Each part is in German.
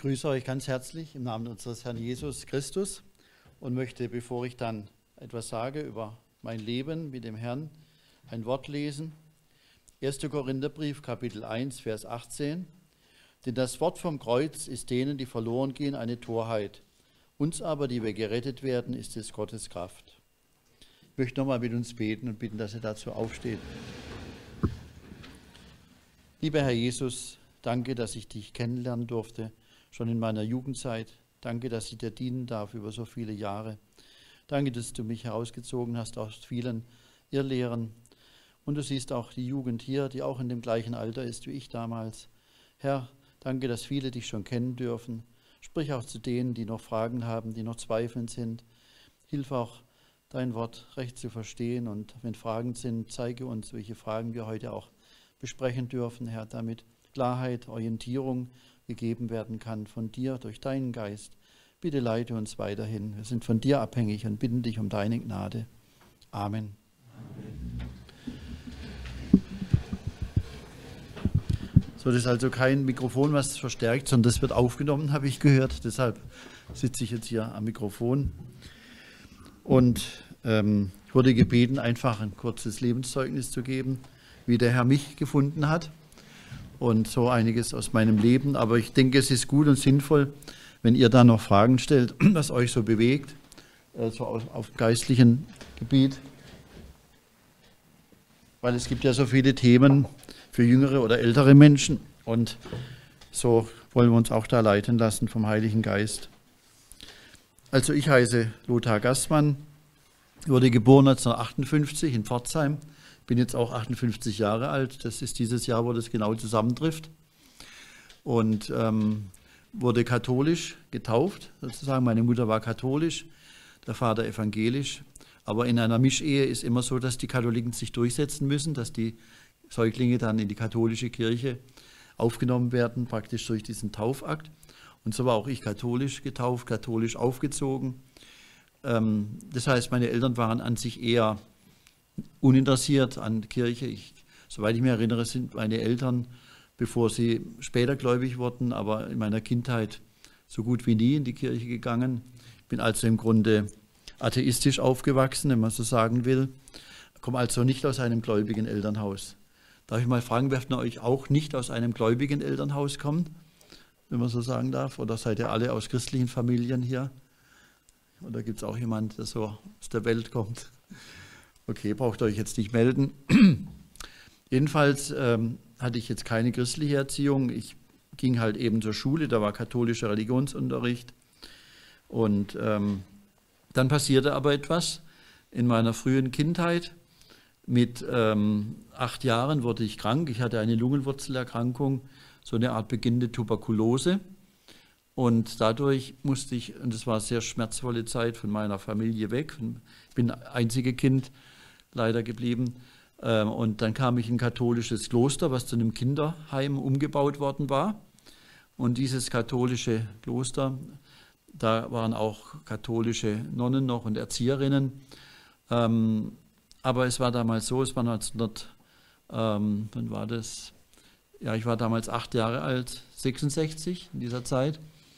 grüße euch ganz herzlich im Namen unseres Herrn Jesus Christus und möchte, bevor ich dann etwas sage über mein Leben mit dem Herrn, ein Wort lesen. 1. Korintherbrief, Kapitel 1, Vers 18. Denn das Wort vom Kreuz ist denen, die verloren gehen, eine Torheit. Uns aber, die wir gerettet werden, ist es Gottes Kraft. Ich möchte nochmal mit uns beten und bitten, dass ihr dazu aufsteht. Lieber Herr Jesus, danke, dass ich dich kennenlernen durfte, schon in meiner Jugendzeit. Danke, dass ich dir dienen darf über so viele Jahre. Danke, dass du mich herausgezogen hast aus vielen Irrlehren. Und du siehst auch die Jugend hier, die auch in dem gleichen Alter ist wie ich damals. Herr, danke, dass viele dich schon kennen dürfen. Sprich auch zu denen, die noch Fragen haben, die noch zweifelnd sind. Hilf auch, dein Wort recht zu verstehen. Und wenn Fragen sind, zeige uns, welche Fragen wir heute auch besprechen dürfen, Herr, damit Klarheit, Orientierung gegeben werden kann von dir durch deinen Geist. Bitte leite uns weiterhin. Wir sind von dir abhängig und bitten dich um deine Gnade. Amen. So, das ist also kein Mikrofon, was verstärkt, sondern das wird aufgenommen, habe ich gehört. Deshalb sitze ich jetzt hier am Mikrofon. Und ich wurde gebeten, einfach ein kurzes Lebenszeugnis zu geben, wie der Herr mich gefunden hat. Und so einiges aus meinem Leben. Aber ich denke, es ist gut und sinnvoll, wenn ihr da noch Fragen stellt, was euch so bewegt, so auf geistlichem Gebiet. Weil es gibt ja so viele Themen für jüngere oder ältere Menschen. Und so wollen wir uns auch da leiten lassen vom Heiligen Geist. Also ich heiße Lothar Gassmann, wurde geboren 1958 in Pforzheim. Bin jetzt auch 58 Jahre alt. Das ist dieses Jahr, wo das genau zusammentrifft. Und wurde katholisch getauft, sozusagen. Meine Mutter war katholisch, der Vater evangelisch. Aber in einer Mischehe ist immer so, dass die Katholiken sich durchsetzen müssen, dass die Säuglinge dann in die katholische Kirche aufgenommen werden, praktisch durch diesen Taufakt. Und so war auch ich katholisch getauft, katholisch aufgezogen. Das heißt, meine Eltern waren an sich eher uninteressiert an Kirche. Soweit ich mich erinnere, sind meine Eltern, bevor sie später gläubig wurden, aber in meiner Kindheit so gut wie nie in die Kirche gegangen. Ich bin also im Grunde atheistisch aufgewachsen, wenn man so sagen will. Ich komme also nicht aus einem gläubigen Elternhaus. Darf ich mal fragen, wer von euch auch nicht aus einem gläubigen Elternhaus kommt, wenn man so sagen darf? Oder seid ihr alle aus christlichen Familien hier? Oder gibt es auch jemand, der so aus der Welt kommt? Okay, braucht ihr euch jetzt nicht melden. Jedenfalls hatte ich jetzt keine christliche Erziehung. Ich ging halt eben zur Schule, da war katholischer Religionsunterricht. Und dann passierte aber etwas in meiner frühen Kindheit. Mit 8 Jahren wurde ich krank. Ich hatte eine Lungenwurzelerkrankung, so eine Art beginnende Tuberkulose. Und dadurch musste ich, und es war eine sehr schmerzvolle Zeit, von meiner Familie weg. Ich bin einzige Kind leider geblieben. Und dann kam ich in ein katholisches Kloster, was zu einem Kinderheim umgebaut worden war. Und dieses katholische Kloster, da waren auch katholische Nonnen noch und Erzieherinnen. Aber es war damals so, es war 1900, wann war das? Ja, ich war damals 8 Jahre alt, 66 in dieser Zeit.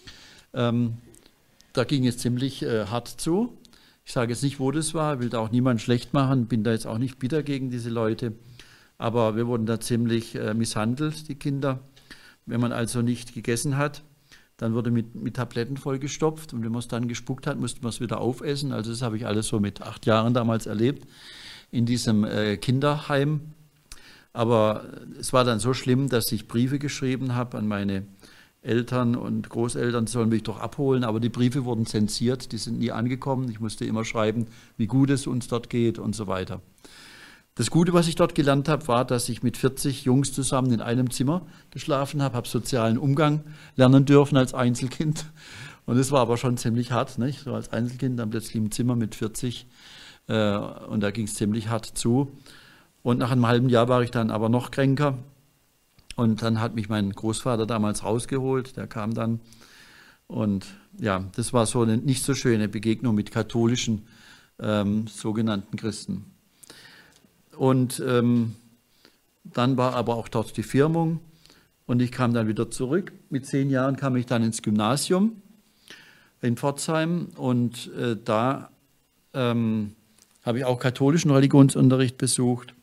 Da ging es ziemlich hart zu. Ich sage jetzt nicht, wo das war, will da auch niemand schlecht machen, bin da jetzt auch nicht bitter gegen diese Leute. Aber wir wurden da ziemlich misshandelt, die Kinder. Wenn man also nicht gegessen hat, dann wurde mit Tabletten vollgestopft. Und wenn man es dann gespuckt hat, musste man es wieder aufessen. Also das habe ich alles so mit 8 Jahren damals erlebt in diesem Kinderheim. Aber es war dann so schlimm, dass ich Briefe geschrieben habe an meine Eltern und Großeltern, sollen mich doch abholen, aber die Briefe wurden zensiert, die sind nie angekommen. Ich musste immer schreiben, wie gut es uns dort geht und so weiter. Das Gute, was ich dort gelernt habe, war, dass ich mit 40 Jungs zusammen in einem Zimmer geschlafen habe, habe sozialen Umgang lernen dürfen als Einzelkind. Und es war aber schon ziemlich hart, nicht? So als Einzelkind dann plötzlich im Zimmer mit 40 und da ging es ziemlich hart zu. Und nach einem halben Jahr war ich dann aber noch kränker. Und dann hat mich mein Großvater damals rausgeholt, der kam dann. Und ja, das war so eine nicht so schöne Begegnung mit katholischen sogenannten Christen. Und dann war aber auch dort die Firmung. und ich kam dann wieder zurück. Mit 10 Jahren kam ich dann ins Gymnasium in Pforzheim und da habe ich auch katholischen Religionsunterricht besucht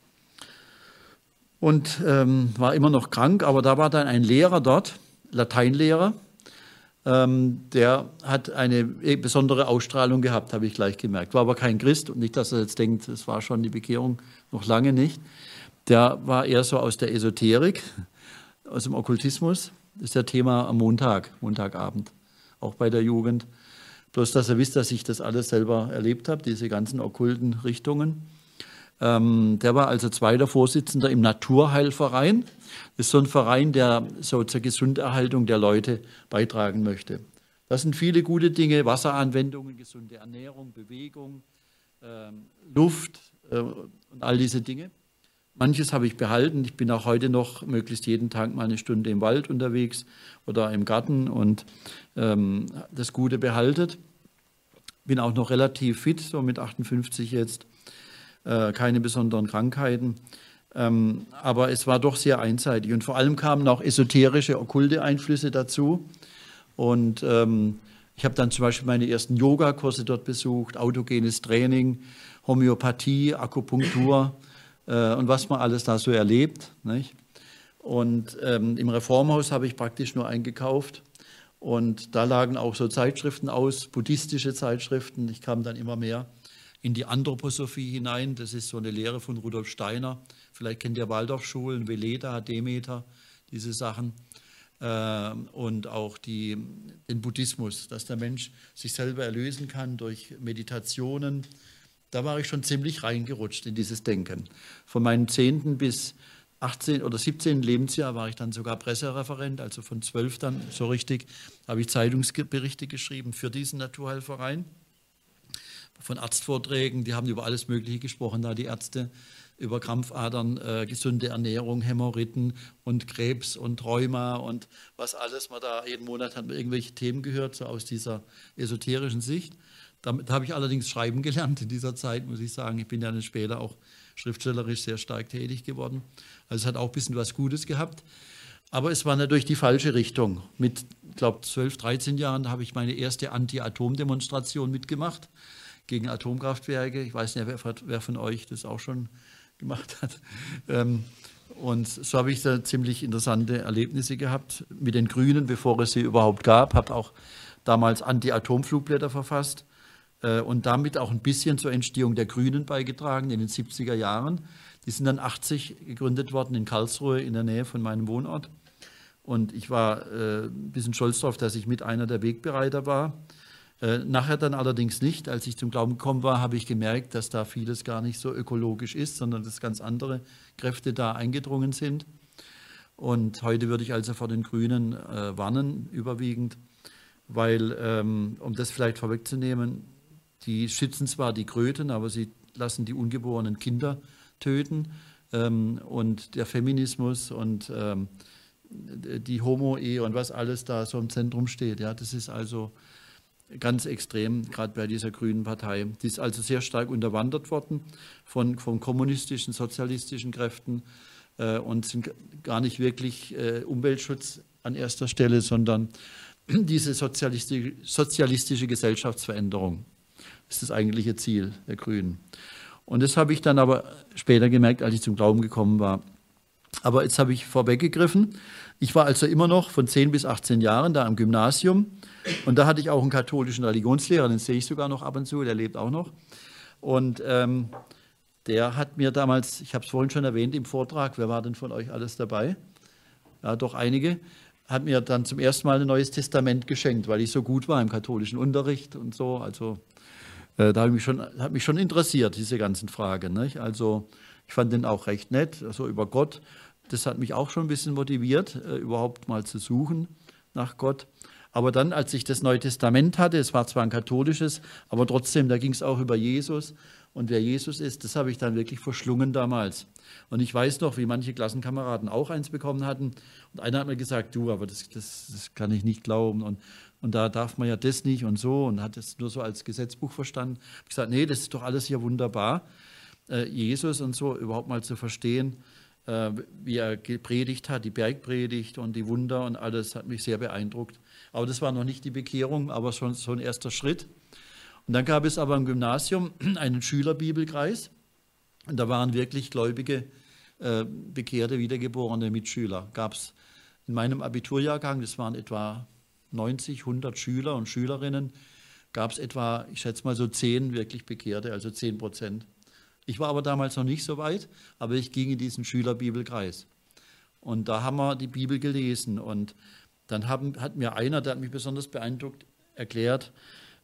und war immer noch krank, aber da war dann ein Lehrer dort, Lateinlehrer, der hat eine besondere Ausstrahlung gehabt, habe ich gleich gemerkt. War aber kein Christ und nicht, dass er jetzt denkt, es war schon die Bekehrung, noch lange nicht. Der war eher so aus der Esoterik, aus dem Okkultismus. Das ist ja Thema am Montagabend, auch bei der Jugend. Bloß, dass ihr wisst, dass ich das alles selber erlebt habe, diese ganzen okkulten Richtungen. Der war also zweiter Vorsitzender im Naturheilverein. Das ist so ein Verein, der so zur Gesunderhaltung der Leute beitragen möchte. Das sind viele gute Dinge, Wasseranwendungen, gesunde Ernährung, Bewegung, Luft und all diese Dinge. Manches habe ich behalten. Ich bin auch heute noch möglichst jeden Tag mal eine Stunde im Wald unterwegs oder im Garten und das Gute behalten. Bin auch noch relativ fit, so mit 58 jetzt. Keine besonderen Krankheiten. Aber es war doch sehr einseitig. Und vor allem kamen auch esoterische, okkulte Einflüsse dazu. Und ich habe dann zum Beispiel meine ersten Yogakurse dort besucht, autogenes Training, Homöopathie, Akupunktur und was man alles da so erlebt. Nicht? Und im Reformhaus habe ich praktisch nur eingekauft. Und da lagen auch so Zeitschriften aus, buddhistische Zeitschriften. Ich kam dann immer mehr in die Anthroposophie hinein. Das ist so eine Lehre von Rudolf Steiner. Vielleicht kennt ihr Waldorfschulen, Veleda, Demeter, diese Sachen. Und auch den Buddhismus, dass der Mensch sich selber erlösen kann durch Meditationen. Da war ich schon ziemlich reingerutscht in dieses Denken. Von meinem 10. bis 18. oder 17. Lebensjahr war ich dann sogar Pressereferent, also von 12 dann so richtig, habe ich Zeitungsberichte geschrieben für diesen Naturheilverein. Von Arztvorträgen, die haben über alles Mögliche gesprochen, da die Ärzte, über Krampfadern, gesunde Ernährung, Hämorrhoiden und Krebs und Rheuma und was alles man da, jeden Monat hat man irgendwelche Themen gehört, so aus dieser esoterischen Sicht. Damit habe ich allerdings schreiben gelernt in dieser Zeit, muss ich sagen. Ich bin ja dann später auch schriftstellerisch sehr stark tätig geworden. Also es hat auch ein bisschen was Gutes gehabt. Aber es war natürlich die falsche Richtung. Mit, ich glaube, 12, 13 Jahren habe ich meine erste Anti-Atom-Demonstration mitgemacht gegen Atomkraftwerke. Ich weiß nicht, wer von euch das auch schon gemacht hat. Und so habe ich da ziemlich interessante Erlebnisse gehabt mit den Grünen, bevor es sie überhaupt gab. Habe auch damals Anti-Atom-Flugblätter verfasst und damit auch ein bisschen zur Entstehung der Grünen beigetragen in den 70er Jahren. Die sind dann 80 gegründet worden in Karlsruhe in der Nähe von meinem Wohnort. Und ich war ein bisschen stolz darauf, dass ich mit einer der Wegbereiter war. Nachher dann allerdings nicht. Als ich zum Glauben gekommen war, habe ich gemerkt, dass da vieles gar nicht so ökologisch ist, sondern dass ganz andere Kräfte da eingedrungen sind. Und heute würde ich also vor den Grünen warnen, überwiegend, weil, um das vielleicht vorwegzunehmen, die schützen zwar die Kröten, aber sie lassen die ungeborenen Kinder töten. Und der Feminismus und die Homo-Ehe und was alles da so im Zentrum steht, ja, das ist also ganz extrem, gerade bei dieser Grünen Partei. Die ist also sehr stark unterwandert worden von kommunistischen, sozialistischen Kräften und sind gar nicht wirklich Umweltschutz an erster Stelle, sondern diese sozialistische Gesellschaftsveränderung. Das ist das eigentliche Ziel der Grünen. Und das habe ich dann aber später gemerkt, als ich zum Glauben gekommen war. Aber jetzt habe ich vorweggegriffen. Ich war also immer noch von 10 bis 18 Jahren da am Gymnasium. Und da hatte ich auch einen katholischen Religionslehrer, den sehe ich sogar noch ab und zu, der lebt auch noch. Und der hat mir damals, ich habe es vorhin schon erwähnt im Vortrag, wer war denn von euch alles dabei? Ja, doch einige. Hat mir dann zum ersten Mal ein Neues Testament geschenkt, weil ich so gut war im katholischen Unterricht und so. Also da hat mich schon interessiert, diese ganzen Fragen. Nicht? Also ich fand den auch recht nett, so über Gott. Das hat mich auch schon ein bisschen motiviert, überhaupt mal zu suchen nach Gott. Aber dann, als ich das Neue Testament hatte, es war zwar ein katholisches, aber trotzdem, da ging es auch über Jesus. Und wer Jesus ist, das habe ich dann wirklich verschlungen damals. Und ich weiß noch, wie manche Klassenkameraden auch eins bekommen hatten. Und einer hat mir gesagt, du, aber das kann ich nicht glauben. Und da darf man ja das nicht und so. Und hat es nur so als Gesetzbuch verstanden. Ich habe gesagt, nee, das ist doch alles hier wunderbar. Jesus und so überhaupt mal zu verstehen. wie er gepredigt hat, die Bergpredigt und die Wunder und alles hat mich sehr beeindruckt. Aber das war noch nicht die Bekehrung, aber schon so ein erster Schritt. Und dann gab es aber im Gymnasium einen Schülerbibelkreis und da waren wirklich gläubige, bekehrte, wiedergeborene Mitschüler. Gab es in meinem Abiturjahrgang, das waren etwa 90, 100 Schüler und Schülerinnen, gab es etwa, ich schätze mal so 10 wirklich Bekehrte, also 10%. Ich war aber damals noch nicht so weit, aber ich ging in diesen Schülerbibelkreis. Und da haben wir die Bibel gelesen und dann hat mir einer, der hat mich besonders beeindruckt, erklärt,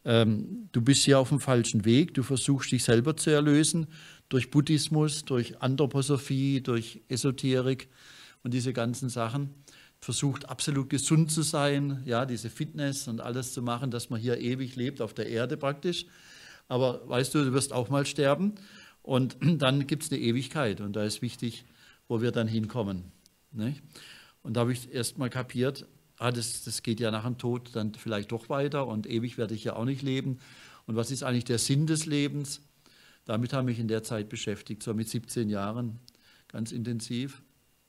du bist hier auf dem falschen Weg, du versuchst dich selber zu erlösen durch Buddhismus, durch Anthroposophie, durch Esoterik und diese ganzen Sachen. Versucht absolut gesund zu sein, ja, diese Fitness und alles zu machen, dass man hier ewig lebt, auf der Erde praktisch. Aber weißt du, du wirst auch mal sterben und dann gibt es eine Ewigkeit und da ist wichtig, wo wir dann hinkommen. Nicht? Und da habe ich erst mal kapiert, das geht ja nach dem Tod dann vielleicht doch weiter und ewig werde ich ja auch nicht leben. Und was ist eigentlich der Sinn des Lebens? Damit habe ich mich in der Zeit beschäftigt, so mit 17 Jahren, ganz intensiv.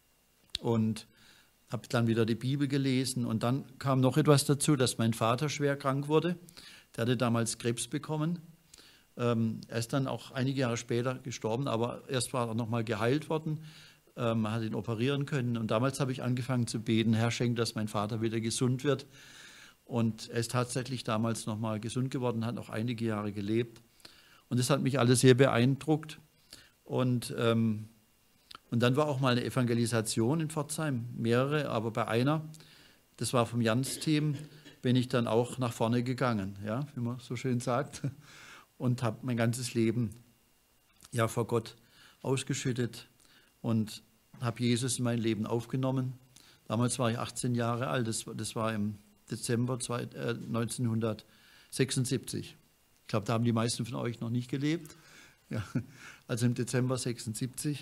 Und habe dann wieder die Bibel gelesen und dann kam noch etwas dazu, dass mein Vater schwer krank wurde. Der hatte damals Krebs bekommen. Er ist dann auch einige Jahre später gestorben, aber erst war er nochmal geheilt worden. Man hat ihn operieren können und damals habe ich angefangen zu beten, Herr, schenk, dass mein Vater wieder gesund wird. Und er ist tatsächlich damals nochmal gesund geworden, hat noch einige Jahre gelebt. Und das hat mich alles sehr beeindruckt. Und dann war auch mal eine Evangelisation in Pforzheim, mehrere, aber bei einer, das war vom Jans-Team, bin ich dann auch nach vorne gegangen, ja, wie man so schön sagt, und habe mein ganzes Leben ja vor Gott ausgeschüttet und habe Jesus in mein Leben aufgenommen. Damals war ich 18 Jahre alt, das war im Dezember 1976. Ich glaube, da haben die meisten von euch noch nicht gelebt, ja, also im Dezember 76.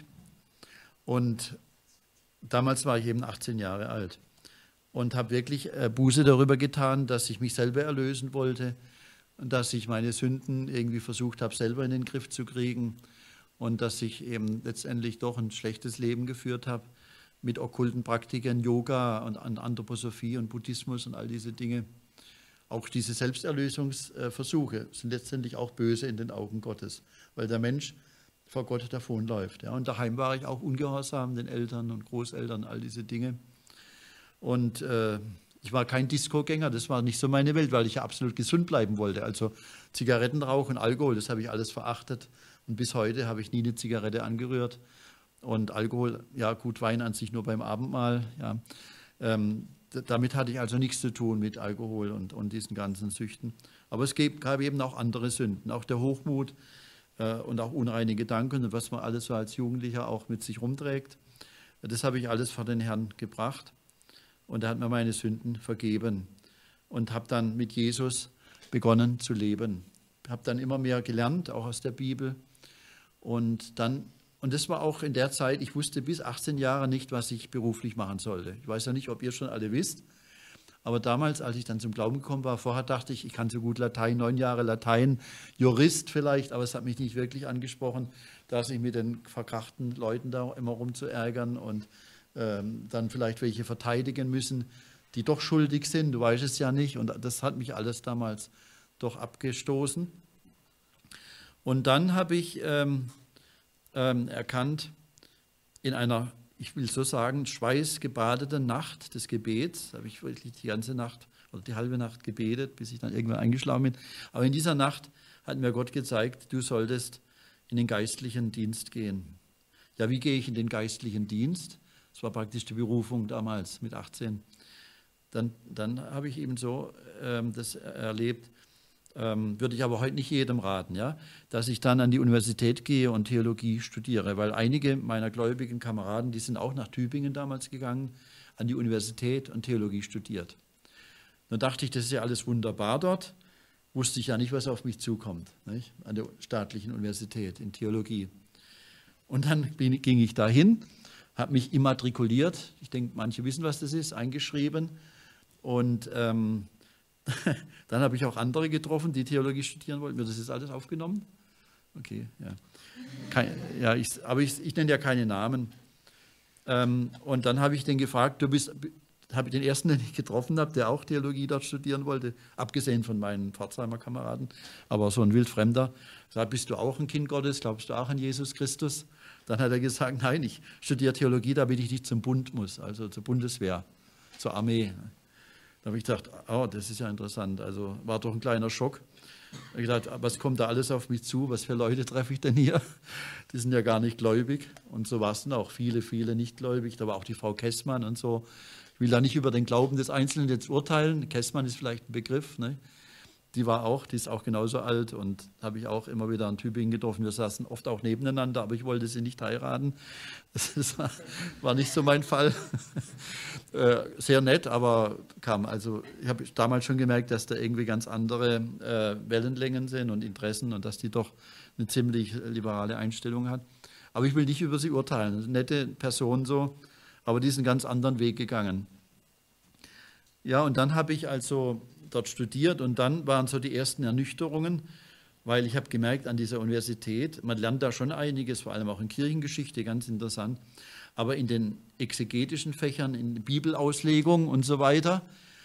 Und damals war ich eben 18 Jahre alt und habe wirklich Buße darüber getan, dass ich mich selber erlösen wollte und dass ich meine Sünden irgendwie versucht habe, selber in den Griff zu kriegen und dass ich eben letztendlich doch ein schlechtes Leben geführt habe mit okkulten Praktiken, Yoga und Anthroposophie und Buddhismus und all diese Dinge. Auch diese Selbsterlösungsversuche sind letztendlich auch böse in den Augen Gottes, weil der Mensch vor Gott davonläuft. Ja. Und daheim war ich auch ungehorsam, den Eltern und Großeltern, all diese Dinge. Und ich war kein Disco-Gänger, das war nicht so meine Welt, weil ich ja absolut gesund bleiben wollte. Also Zigarettenrauch und Alkohol, das habe ich alles verachtet. Und bis heute habe ich nie eine Zigarette angerührt. Und Alkohol, ja gut, Wein an sich nur beim Abendmahl. Ja. Damit hatte ich also nichts zu tun mit Alkohol und diesen ganzen Süchten. Aber es gab eben auch andere Sünden, auch der Hochmut und auch unreine Gedanken und was man alles so als Jugendlicher auch mit sich rumträgt. Das habe ich alles vor den Herrn gebracht und er hat mir meine Sünden vergeben und habe dann mit Jesus begonnen zu leben. Habe dann immer mehr gelernt, auch aus der Bibel und das war auch in der Zeit, ich wusste bis 18 Jahre nicht, was ich beruflich machen sollte. Ich weiß ja nicht, ob ihr schon alle wisst, aber damals, als ich dann zum Glauben gekommen war, vorher dachte ich, ich kann so gut Latein, 9 Jahre Latein, Jurist vielleicht, aber es hat mich nicht wirklich angesprochen, da sich mit den verkrachten Leuten da immer rumzuärgern und dann vielleicht welche verteidigen müssen, die doch schuldig sind, du weißt es ja nicht. Und das hat mich alles damals doch abgestoßen. Und dann habe ich erkannt, in einer, ich will so sagen, schweißgebadeten Nacht des Gebets, habe ich wirklich die ganze Nacht oder die halbe Nacht gebetet, bis ich dann irgendwann eingeschlafen bin. Aber in dieser Nacht hat mir Gott gezeigt, du solltest in den geistlichen Dienst gehen. Ja, wie gehe ich in den geistlichen Dienst? Das war praktisch die Berufung damals mit 18. Dann habe ich eben so das erlebt, würde ich aber heute nicht jedem raten, ja, dass ich dann an die Universität gehe und Theologie studiere, weil einige meiner gläubigen Kameraden, die sind auch nach Tübingen damals gegangen, an die Universität und Theologie studiert. Dann dachte ich, das ist ja alles wunderbar dort, wusste ich ja nicht, was auf mich zukommt, nicht? An der staatlichen Universität in Theologie. Und dann ging ich dahin, habe mich immatrikuliert, ich denke, manche wissen, was das ist, eingeschrieben und dann habe ich auch andere getroffen, die Theologie studieren wollten. Wird das jetzt alles aufgenommen? Okay, ja. Aber ich nenne ja keine Namen. Und dann habe ich den gefragt, habe ich den ersten, den ich getroffen habe, der auch Theologie dort studieren wollte, abgesehen von meinen Pforzheimer Kameraden, aber so ein Wildfremder, gesagt, bist du auch ein Kind Gottes, glaubst du auch an Jesus Christus? Dann hat er gesagt, nein, ich studiere Theologie, damit ich nicht zum Bund muss, also zur Bundeswehr, zur Armee. Da habe ich gedacht, oh, das ist ja interessant, also war doch ein kleiner Schock. Da habe ich gedacht, was kommt da alles auf mich zu, was für Leute treffe ich denn hier? Die sind ja gar nicht gläubig und so war es dann auch, viele, viele nicht gläubig, da war auch die Frau Kessmann und so. Ich will da nicht über den Glauben des Einzelnen jetzt urteilen. Kessmann ist vielleicht ein Begriff. Ne? Die ist auch genauso alt und habe ich auch immer wieder in Tübingen getroffen. Wir saßen oft auch nebeneinander, aber ich wollte sie nicht heiraten. Das war nicht so mein Fall. Sehr nett, aber also ich habe damals schon gemerkt, dass da irgendwie ganz andere Wellenlängen sind und Interessen und dass die doch eine ziemlich liberale Einstellung hat. Aber ich will nicht über sie urteilen. Eine nette Person so. Aber die ist einen ganz anderen Weg gegangen. Ja, und dann habe ich also dort studiert und dann waren so die ersten Ernüchterungen, weil ich habe gemerkt an dieser Universität, man lernt da schon einiges, vor allem auch in Kirchengeschichte, ganz interessant, aber in den exegetischen Fächern, in Bibelauslegung und so weiter,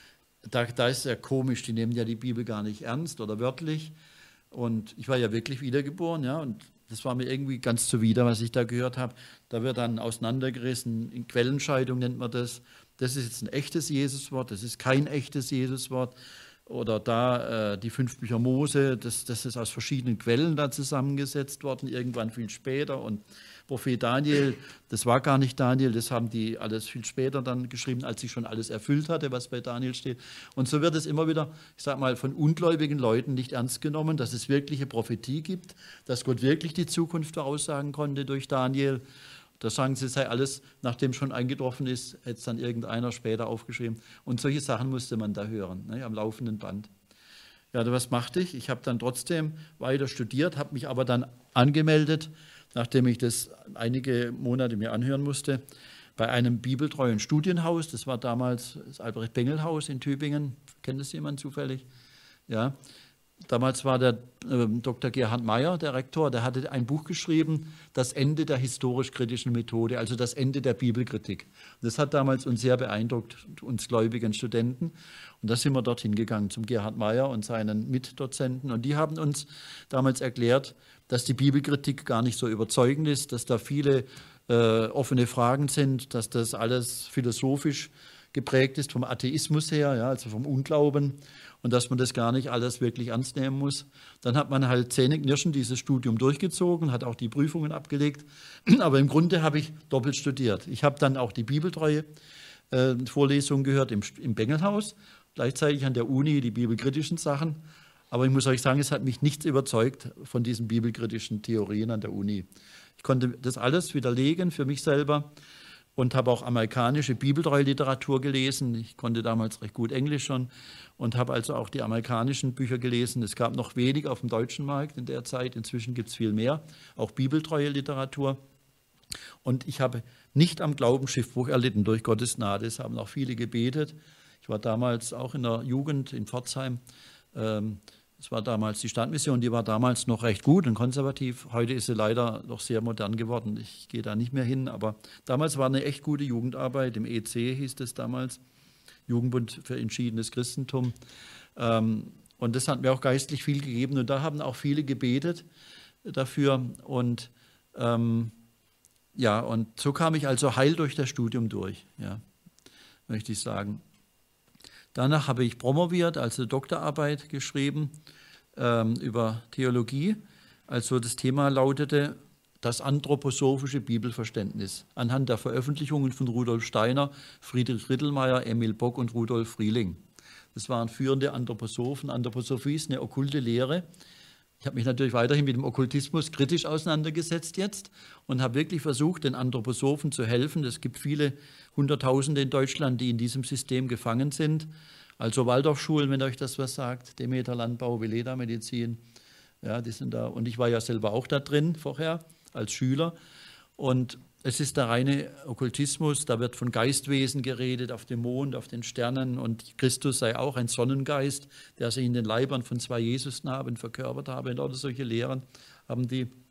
da ist es ja komisch, die nehmen ja die Bibel gar nicht ernst oder wörtlich. Und ich war ja wirklich wiedergeboren, ja, und das war mir irgendwie ganz zuwider, was ich da gehört habe. Da wird dann auseinandergerissen, in Quellenscheidung nennt man das. Das ist jetzt ein echtes Jesuswort, das ist kein echtes Jesuswort. Oder da die 5 Bücher Mose, das ist aus verschiedenen Quellen da zusammengesetzt worden, irgendwann viel später. Und Prophet Daniel, das war gar nicht Daniel, das haben die alles viel später dann geschrieben, als sich schon alles erfüllt hatte, was bei Daniel steht. Und so wird es immer wieder, ich sage mal, von ungläubigen Leuten nicht ernst genommen, dass es wirkliche Prophetie gibt, dass Gott wirklich die Zukunft voraussagen konnte durch Daniel. Da sagen sie, es sei alles, nachdem schon eingetroffen ist, hätte es dann irgendeiner später aufgeschrieben. Und solche Sachen musste man da hören, ne, am laufenden Band. Ja, was machte ich? Ich habe dann trotzdem weiter studiert, habe mich aber dann angemeldet, nachdem ich das einige Monate mir anhören musste, bei einem bibeltreuen Studienhaus. Das war damals das Albrecht-Bengel-Haus in Tübingen. Kennt das jemand zufällig? Ja. Damals war der Dr. Gerhard Meyer, der Rektor, der hatte ein Buch geschrieben, Das Ende der historisch-kritischen Methode, also das Ende der Bibelkritik. Das hat damals uns sehr beeindruckt, uns gläubigen Studenten. Und da sind wir dorthin gegangen zum Gerhard Meyer und seinen Mitdozenten. Und die haben uns damals erklärt, dass die Bibelkritik gar nicht so überzeugend ist, dass da viele offene Fragen sind, dass das alles philosophisch geprägt ist vom Atheismus her, ja, also vom Unglauben, und dass man das gar nicht alles wirklich ernst nehmen muss. Dann hat man halt zähneknirschend dieses Studium durchgezogen, hat auch die Prüfungen abgelegt, aber im Grunde habe ich doppelt studiert. Ich habe dann auch die bibeltreue Vorlesung gehört im Bengelhaus, gleichzeitig an der Uni die bibelkritischen Sachen, aber ich muss euch sagen, es hat mich nichts überzeugt von diesen bibelkritischen Theorien an der Uni. Ich konnte das alles widerlegen für mich selber und habe auch amerikanische bibeltreue Literatur gelesen. Ich konnte damals recht gut Englisch schon und habe also auch die amerikanischen Bücher gelesen. Es gab noch wenig auf dem deutschen Markt in der Zeit. Inzwischen gibt es viel mehr, auch bibeltreue Literatur. Und ich habe nicht am Glauben Schiffbruch erlitten durch Gottes Gnade. Es haben auch viele gebetet. Ich war damals auch in der Jugend in Pforzheim. Es war damals die Standmission, die war damals noch recht gut und konservativ. Heute ist sie leider noch sehr modern geworden. Ich gehe da nicht mehr hin, aber damals war eine echt gute Jugendarbeit. Im EC hieß es damals, Jugendbund für entschiedenes Christentum. Und das hat mir auch geistlich viel gegeben. Und da haben auch viele gebetet dafür. Und ja, und so kam ich also heil durch das Studium durch, ja, möchte ich sagen. Danach habe ich promoviert, also Doktorarbeit geschrieben über Theologie. Also das Thema lautete das anthroposophische Bibelverständnis anhand der Veröffentlichungen von Rudolf Steiner, Friedrich Rittelmeier, Emil Bock und Rudolf Frieling. Das waren führende Anthroposophen. Anthroposophie ist eine okkulte Lehre. Ich habe mich natürlich weiterhin mit dem Okkultismus kritisch auseinandergesetzt jetzt und habe wirklich versucht, den Anthroposophen zu helfen. Es gibt viele Hunderttausende in Deutschland, die in diesem System gefangen sind. Also Waldorfschulen, wenn euch das was sagt, Demeter Landbau, Veleda Medizin, ja, die sind da. Und ich war ja selber auch da drin vorher als Schüler. Und es ist der reine Okkultismus, da wird von Geistwesen geredet, auf dem Mond, auf den Sternen, und Christus sei auch ein Sonnengeist, der sich in den Leibern von 2 Jesusnamen verkörpert habe, und auch solche Lehren haben die.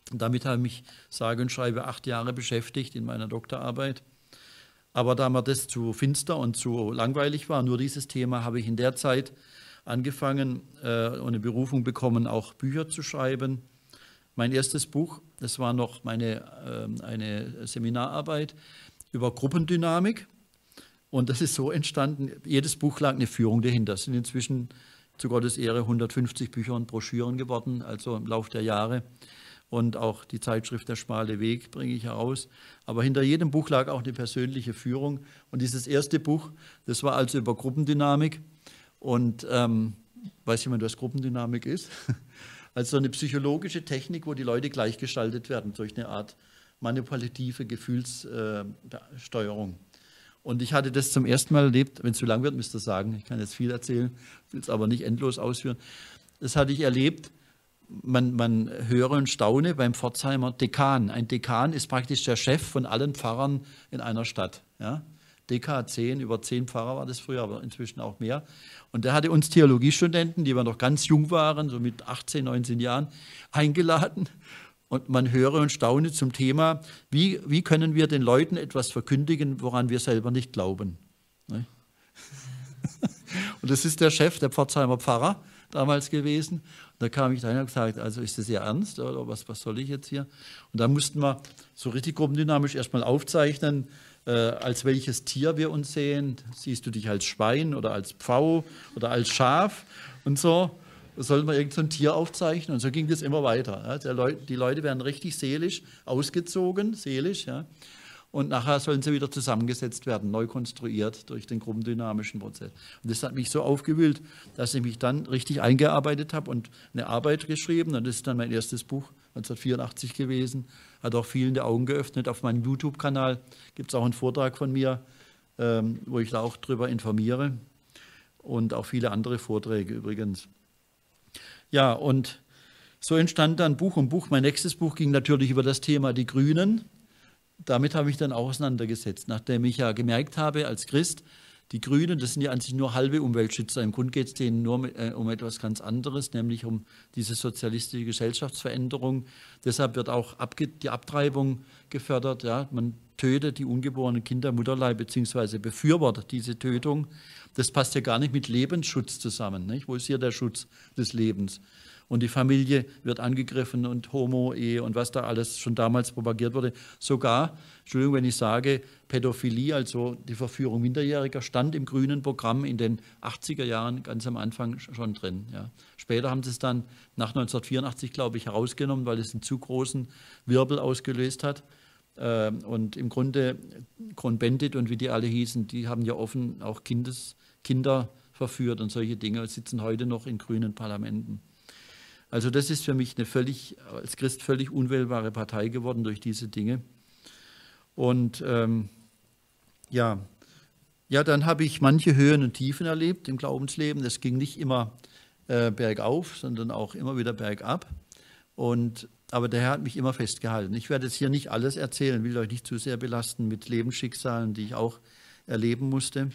Damit habe ich mich sage und schreibe 8 Jahre beschäftigt in meiner Doktorarbeit. Aber da mir das zu finster und zu langweilig war, nur dieses Thema, habe ich in der Zeit angefangen und eine Berufung bekommen, auch Bücher zu schreiben. Mein erstes Buch, das war noch eine Seminararbeit über Gruppendynamik. Und das ist so entstanden, jedes Buch lag eine Führung dahinter. Es sind inzwischen zu Gottes Ehre 150 Bücher und Broschüren geworden, also im Laufe der Jahre. Und auch die Zeitschrift Der schmale Weg bringe ich heraus. Aber hinter jedem Buch lag auch eine persönliche Führung. Und dieses erste Buch, das war also über Gruppendynamik. Und weiß jemand, was Gruppendynamik ist? Also eine psychologische Technik, wo die Leute gleichgeschaltet werden durch eine Art manipulative Gefühlssteuerung. Und ich hatte das zum ersten Mal erlebt, wenn es zu lang wird, müsst ihr sagen, ich kann jetzt viel erzählen, will es aber nicht endlos ausführen. Das hatte ich erlebt, man höre und staune beim Pforzheimer Dekan. Ein Dekan ist praktisch der Chef von allen Pfarrern in einer Stadt. Ja? DK10, über 10 Pfarrer war das früher, aber inzwischen auch mehr. Und der hatte uns Theologiestudenten, die wir noch ganz jung waren, so mit 18, 19 Jahren, eingeladen. Und man höre und staune zum Thema, wie können wir den Leuten etwas verkündigen, woran wir selber nicht glauben. Ne? Und das ist der Chef, der Pforzheimer Pfarrer damals gewesen. Und da kam ich rein und habe gesagt, also ist das Ihr Ernst oder was soll ich jetzt hier? Und da mussten wir so richtig gruppendynamisch erstmal aufzeichnen, als welches Tier wir uns sehen. Siehst du dich als Schwein oder als Pfau oder als Schaf und so. Da sollten wir irgend so ein Tier aufzeichnen und so ging das immer weiter. Ja. Die Leute werden richtig seelisch ausgezogen, ja. Und nachher sollen sie wieder zusammengesetzt werden, neu konstruiert durch den gruppendynamischen Prozess. Und das hat mich so aufgewühlt, dass ich mich dann richtig eingearbeitet habe und eine Arbeit geschrieben. Und das ist dann mein erstes Buch, 1984 gewesen. Hat auch vielen die Augen geöffnet. Auf meinem YouTube-Kanal gibt es auch einen Vortrag von mir, wo ich da auch drüber informiere. Und auch viele andere Vorträge übrigens. Ja, und so entstand dann Buch um Buch. Mein nächstes Buch ging natürlich über das Thema die Grünen. Damit habe ich dann auch auseinandergesetzt, nachdem ich ja gemerkt habe als Christ, die Grünen, das sind ja an sich nur halbe Umweltschützer. Im Grunde geht es denen nur um etwas ganz anderes, nämlich um diese sozialistische Gesellschaftsveränderung. Deshalb wird auch die Abtreibung gefördert. Ja? Man tötet die ungeborenen Kinder im Mutterleib beziehungsweise befürwortet diese Tötung. Das passt ja gar nicht mit Lebensschutz zusammen. Nicht? Wo ist hier der Schutz des Lebens? Und die Familie wird angegriffen und Homo-Ehe und was da alles schon damals propagiert wurde. Sogar, Entschuldigung, wenn ich sage, Pädophilie, also die Verführung Minderjähriger, stand im grünen Programm in den 80er Jahren ganz am Anfang schon drin. Ja. Später haben sie es dann nach 1984, glaube ich, herausgenommen, weil es einen zu großen Wirbel ausgelöst hat. Und im Grunde Cohn-Bendit und wie die alle hießen, die haben ja offen auch Kinder verführt und solche Dinge und sitzen heute noch in grünen Parlamenten. Also das ist für mich als Christ völlig unwählbare Partei geworden durch diese Dinge. Und dann habe ich manche Höhen und Tiefen erlebt im Glaubensleben. Das ging nicht immer bergauf, sondern auch immer wieder bergab. Aber der Herr hat mich immer festgehalten. Ich werde jetzt hier nicht alles erzählen, will euch nicht zu sehr belasten mit Lebensschicksalen, die ich auch erleben musste,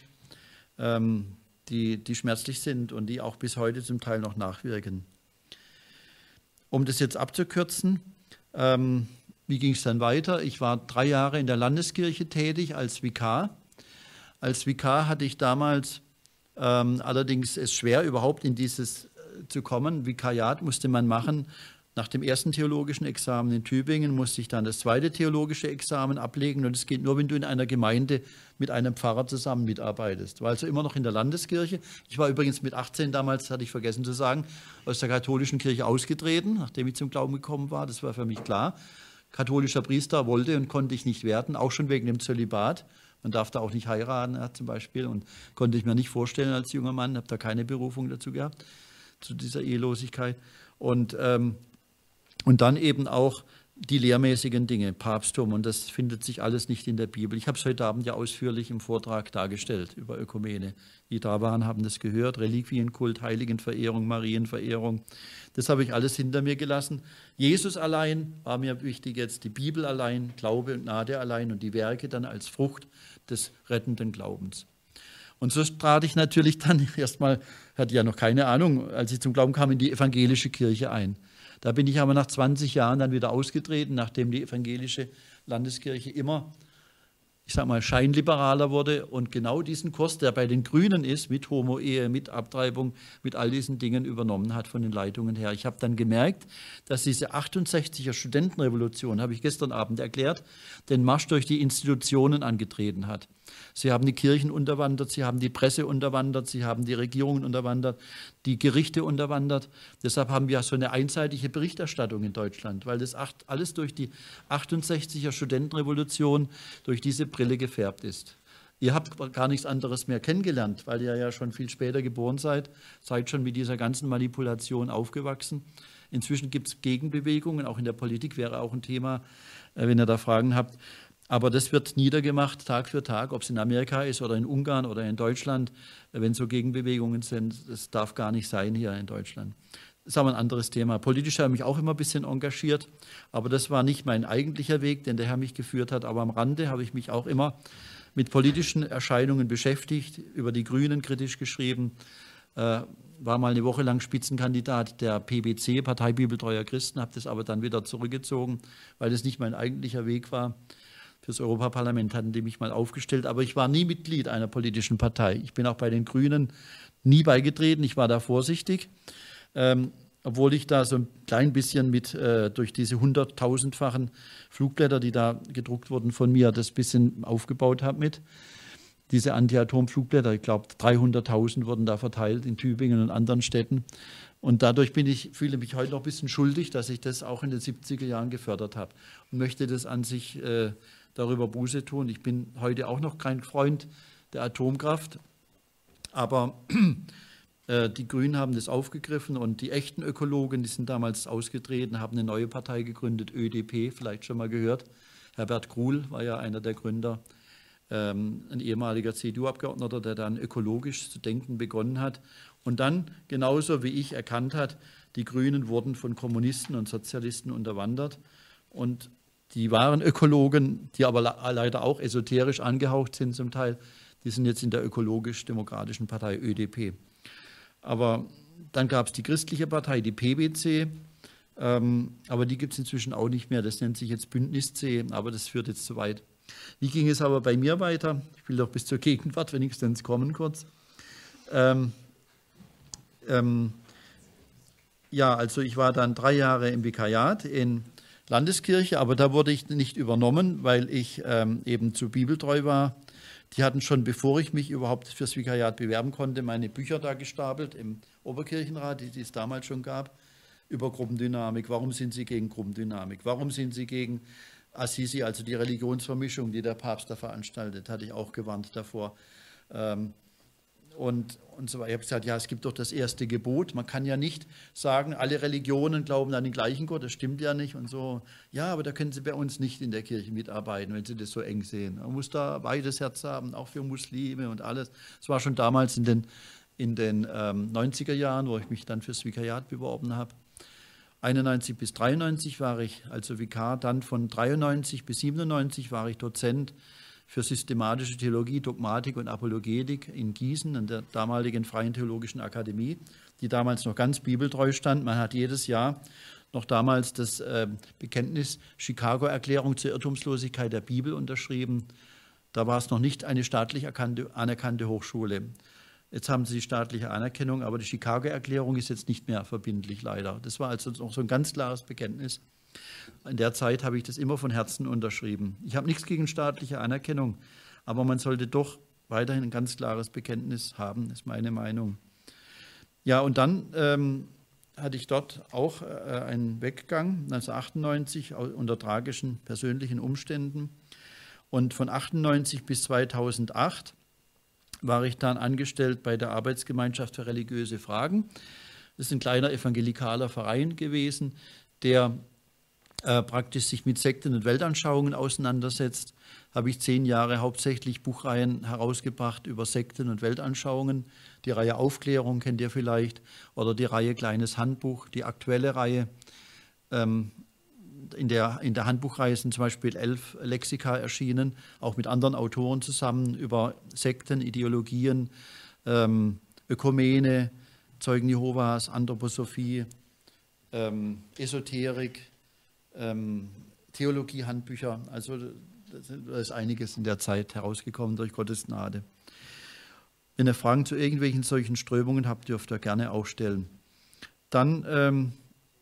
die schmerzlich sind und die auch bis heute zum Teil noch nachwirken. Um das jetzt abzukürzen, wie ging es dann weiter? Ich war 3 Jahre in der Landeskirche tätig als Vikar. Als Vikar hatte ich damals allerdings es schwer, überhaupt in dieses zu kommen. Vikariat musste man machen. Nach dem ersten theologischen Examen in Tübingen musste ich dann das zweite theologische Examen ablegen. Und es geht nur, wenn du in einer Gemeinde mit einem Pfarrer zusammen mitarbeitest. War also immer noch in der Landeskirche. Ich war übrigens mit 18 damals, hatte ich vergessen zu sagen, aus der katholischen Kirche ausgetreten, nachdem ich zum Glauben gekommen war. Das war für mich klar. Katholischer Priester wollte und konnte ich nicht werden, auch schon wegen dem Zölibat. Man darf da auch nicht heiraten, zum Beispiel. Und konnte ich mir nicht vorstellen als junger Mann, habe da keine Berufung dazu gehabt, zu dieser Ehelosigkeit. Und dann eben auch die lehrmäßigen Dinge, Papsttum, und das findet sich alles nicht in der Bibel. Ich habe es heute Abend ja ausführlich im Vortrag dargestellt über Ökumene. Die da waren, haben das gehört, Reliquienkult, Heiligenverehrung, Marienverehrung. Das habe ich alles hinter mir gelassen. Jesus allein war mir wichtig jetzt, die Bibel allein, Glaube und Gnade allein und die Werke dann als Frucht des rettenden Glaubens. Und so trat ich natürlich dann erstmal, hatte ja noch keine Ahnung, als ich zum Glauben kam, in die evangelische Kirche ein. Da bin ich aber nach 20 Jahren dann wieder ausgetreten, nachdem die evangelische Landeskirche immer, ich sage mal, scheinliberaler wurde und genau diesen Kurs, der bei den Grünen ist, mit Homo-Ehe, mit Abtreibung, mit all diesen Dingen übernommen hat von den Leitungen her. Ich habe dann gemerkt, dass diese 68er Studentenrevolution, habe ich gestern Abend erklärt, den Marsch durch die Institutionen angetreten hat. Sie haben die Kirchen unterwandert, sie haben die Presse unterwandert, sie haben die Regierungen unterwandert, die Gerichte unterwandert. Deshalb haben wir so eine einseitige Berichterstattung in Deutschland, weil das alles durch die 68er Studentenrevolution, durch diese Brille gefärbt ist. Ihr habt gar nichts anderes mehr kennengelernt, weil ihr ja schon viel später geboren seid schon mit dieser ganzen Manipulation aufgewachsen. Inzwischen gibt es Gegenbewegungen, auch in der Politik wäre auch ein Thema, wenn ihr da Fragen habt. Aber das wird niedergemacht Tag für Tag, ob es in Amerika ist oder in Ungarn oder in Deutschland, wenn so Gegenbewegungen sind. Das darf gar nicht sein hier in Deutschland. Das ist aber ein anderes Thema. Politisch habe ich mich auch immer ein bisschen engagiert, aber das war nicht mein eigentlicher Weg, den der Herr mich geführt hat. Aber am Rande habe ich mich auch immer mit politischen Erscheinungen beschäftigt, über die Grünen kritisch geschrieben, war mal eine Woche lang Spitzenkandidat der PBC, Partei Bibeltreuer Christen, habe das aber dann wieder zurückgezogen, weil das nicht mein eigentlicher Weg war. Fürs Europaparlament hatten die mich mal aufgestellt, aber ich war nie Mitglied einer politischen Partei. Ich bin auch bei den Grünen nie beigetreten, ich war da vorsichtig, obwohl ich da so ein klein bisschen mit durch diese 100.000-fachen Flugblätter, die da gedruckt wurden von mir, das bisschen aufgebaut habe mit. Diese Anti-Atom-Flugblätter, ich glaube 300.000 wurden da verteilt in Tübingen und anderen Städten. Und dadurch fühle mich heute noch ein bisschen schuldig, dass ich das auch in den 70er Jahren gefördert habe und möchte das an sich darüber Buße tun. Ich bin heute auch noch kein Freund der Atomkraft, aber die Grünen haben das aufgegriffen und die echten Ökologen, die sind damals ausgetreten, haben eine neue Partei gegründet, ÖDP, vielleicht schon mal gehört. Herbert Gruhl war ja einer der Gründer, ein ehemaliger CDU-Abgeordneter, der dann ökologisch zu denken begonnen hat und dann genauso wie ich erkannt hat, die Grünen wurden von Kommunisten und Sozialisten unterwandert und die wahren Ökologen, die aber leider auch esoterisch angehaucht sind zum Teil, die sind jetzt in der ökologisch-demokratischen Partei ÖDP. Aber dann gab es die christliche Partei, die PBC, aber die gibt es inzwischen auch nicht mehr. Das nennt sich jetzt Bündnis C, aber das führt jetzt zu weit. Wie ging es aber bei mir weiter? Ich will doch bis zur Gegenwart wenigstens kommen kurz. Ja, also ich war dann 3 Jahre im Vikariat in Landeskirche, aber da wurde ich nicht übernommen, weil ich eben zu bibeltreu war. Die hatten schon, bevor ich mich überhaupt fürs Vikariat bewerben konnte, meine Bücher da gestapelt im Oberkirchenrat, die es damals schon gab, über Gruppendynamik. Warum sind Sie gegen Gruppendynamik? Warum sind Sie gegen Assisi, also die Religionsvermischung, die der Papst da veranstaltet, hatte ich auch gewarnt davor. Und so weiter. Ich habe gesagt, ja, es gibt doch das erste Gebot. Man kann ja nicht sagen, alle Religionen glauben an den gleichen Gott, das stimmt ja nicht und so. Ja, aber da können Sie bei uns nicht in der Kirche mitarbeiten, wenn Sie das so eng sehen. Man muss da weites Herz haben, auch für Muslime und alles. Das war schon damals in den 90er Jahren, wo ich mich dann fürs Vikariat beworben habe. 91 bis 93 war ich also Vikar, dann von 93 bis 97 war ich Dozent für systematische Theologie, Dogmatik und Apologetik in Gießen, an der damaligen Freien Theologischen Akademie, die damals noch ganz bibeltreu stand. Man hat jedes Jahr noch damals das Bekenntnis Chicago-Erklärung zur Irrtumslosigkeit der Bibel unterschrieben. Da war es noch nicht eine staatlich anerkannte Hochschule. Jetzt haben sie die staatliche Anerkennung, aber die Chicago-Erklärung ist jetzt nicht mehr verbindlich, leider. Das war also noch so ein ganz klares Bekenntnis. In der Zeit habe ich das immer von Herzen unterschrieben. Ich habe nichts gegen staatliche Anerkennung, aber man sollte doch weiterhin ein ganz klares Bekenntnis haben, ist meine Meinung. Ja, und dann hatte ich dort auch einen Weggang, 1998, unter tragischen persönlichen Umständen. Und von 1998 bis 2008 war ich dann angestellt bei der Arbeitsgemeinschaft für religiöse Fragen. Das ist ein kleiner evangelikaler Verein gewesen, der praktisch sich mit Sekten und Weltanschauungen auseinandersetzt. Habe ich 10 Jahre hauptsächlich Buchreihen herausgebracht über Sekten und Weltanschauungen. Die Reihe Aufklärung kennt ihr vielleicht oder die Reihe Kleines Handbuch, die aktuelle Reihe. In der Handbuchreihe sind zum Beispiel 11 Lexika erschienen, auch mit anderen Autoren zusammen über Sekten, Ideologien, Ökumene, Zeugen Jehovas, Anthroposophie, Esoterik, Theologie-Handbücher. Also da ist einiges in der Zeit herausgekommen durch Gottes Gnade. Wenn ihr Fragen zu irgendwelchen solchen Strömungen habt, dürft ihr gerne auch stellen. Dann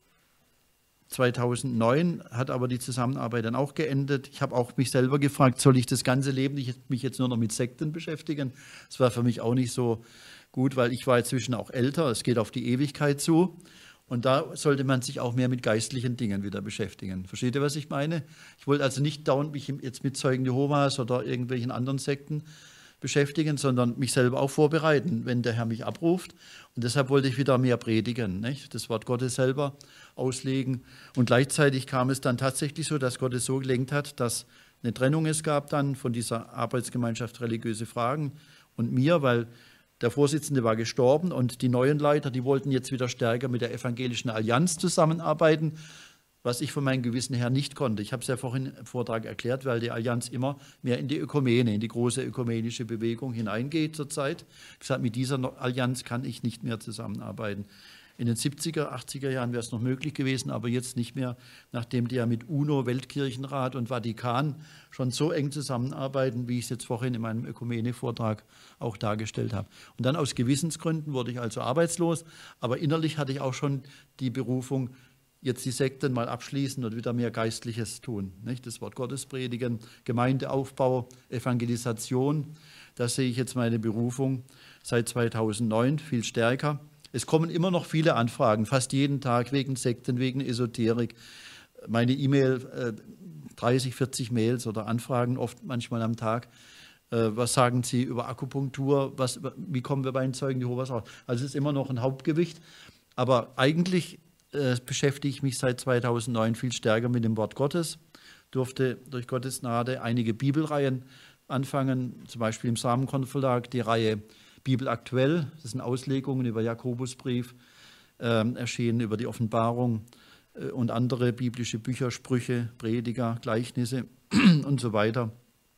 2009 hat aber die Zusammenarbeit dann auch geendet. Ich habe auch mich selber gefragt, soll ich das ganze Leben mich jetzt nur noch mit Sekten beschäftigen? Das war für mich auch nicht so gut, weil ich war inzwischen auch älter, es geht auf die Ewigkeit zu. Und da sollte man sich auch mehr mit geistlichen Dingen wieder beschäftigen. Versteht ihr, was ich meine? Ich wollte also nicht dauernd mich jetzt mit Zeugen Jehovas oder irgendwelchen anderen Sekten beschäftigen, sondern mich selber auch vorbereiten, wenn der Herr mich abruft. Und deshalb wollte ich wieder mehr predigen, nicht? Das Wort Gottes selber auslegen. Und gleichzeitig kam es dann tatsächlich so, dass Gott es so gelenkt hat, dass eine Trennung es gab dann von dieser Arbeitsgemeinschaft Religiöse Fragen und mir, weil der Vorsitzende war gestorben und die neuen Leiter, die wollten jetzt wieder stärker mit der Evangelischen Allianz zusammenarbeiten, was ich von meinem Gewissen her nicht konnte. Ich habe es ja vorhin im Vortrag erklärt, weil die Allianz immer mehr in die Ökumene, in die große ökumenische Bewegung hineingeht zurzeit. Ich habe gesagt, mit dieser Allianz kann ich nicht mehr zusammenarbeiten. In den 70er, 80er Jahren wäre es noch möglich gewesen, aber jetzt nicht mehr, nachdem die ja mit UNO, Weltkirchenrat und Vatikan schon so eng zusammenarbeiten, wie ich es jetzt vorhin in meinem Ökumene-Vortrag auch dargestellt habe. Und dann aus Gewissensgründen wurde ich also arbeitslos, aber innerlich hatte ich auch schon die Berufung, jetzt die Sekten mal abschließen und wieder mehr Geistliches tun. Nicht? Das Wort Gottes predigen, Gemeindeaufbau, Evangelisation, da sehe ich jetzt meine Berufung seit 2009 viel stärker. Es kommen immer noch viele Anfragen, fast jeden Tag wegen Sekten, wegen Esoterik. Meine E-Mail, 30, 40 Mails oder Anfragen, oft manchmal am Tag. Was sagen Sie über Akupunktur? Wie kommen wir bei den Zeugen Jehovas raus? Also es ist immer noch ein Hauptgewicht. Aber eigentlich beschäftige ich mich seit 2009 viel stärker mit dem Wort Gottes. Durfte durch Gottes Gnade einige Bibelreihen anfangen, zum Beispiel im Samenkorn-Verlag die Reihe Bibel aktuell, das sind Auslegungen über Jakobusbrief, erschienen über die Offenbarung und andere biblische Bücher, Sprüche, Prediger, Gleichnisse und so weiter.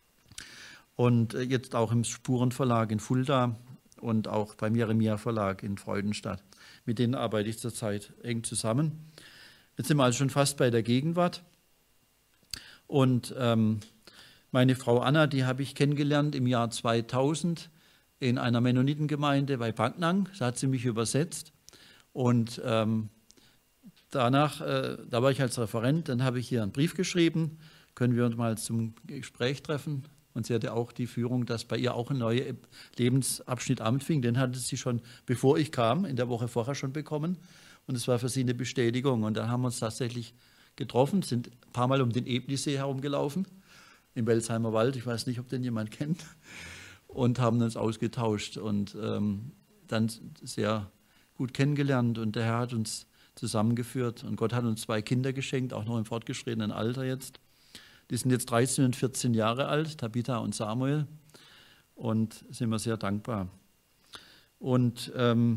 Und jetzt auch im Spurenverlag in Fulda und auch beim Jeremia Verlag in Freudenstadt. Mit denen arbeite ich zurzeit eng zusammen. Jetzt sind wir also schon fast bei der Gegenwart. Und meine Frau Anna, die habe ich kennengelernt im Jahr 2000 in einer Mennonitengemeinde bei Backnang. Da hat sie mich übersetzt. Und danach, da war ich als Referent, dann habe ich hier einen Brief geschrieben, können wir uns mal zum Gespräch treffen. Und sie hatte auch die Führung, dass bei ihr auch ein neuer Lebensabschnitt anfing. Den hatte sie schon, bevor ich kam, in der Woche vorher schon bekommen. Und es war für sie eine Bestätigung. Und dann haben wir uns tatsächlich getroffen, sind ein paar Mal um den Ebnisee herumgelaufen, im Welsheimer Wald. Ich weiß nicht, ob den jemand kennt. Und haben uns ausgetauscht und dann sehr gut kennengelernt. Und der Herr hat uns zusammengeführt. Und Gott hat uns 2 Kinder geschenkt, auch noch im fortgeschrittenen Alter jetzt. Die sind jetzt 13 und 14 Jahre alt, Tabitha und Samuel. Und sind wir sehr dankbar. Und